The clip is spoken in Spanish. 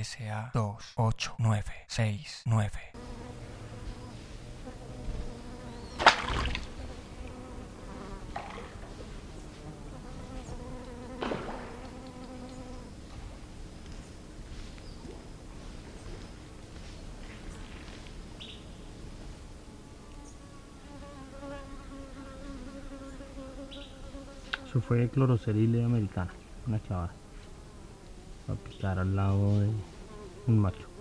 SA286969. Eso fue clorocerile americana, una chavada. Va a picar al lado de un macho.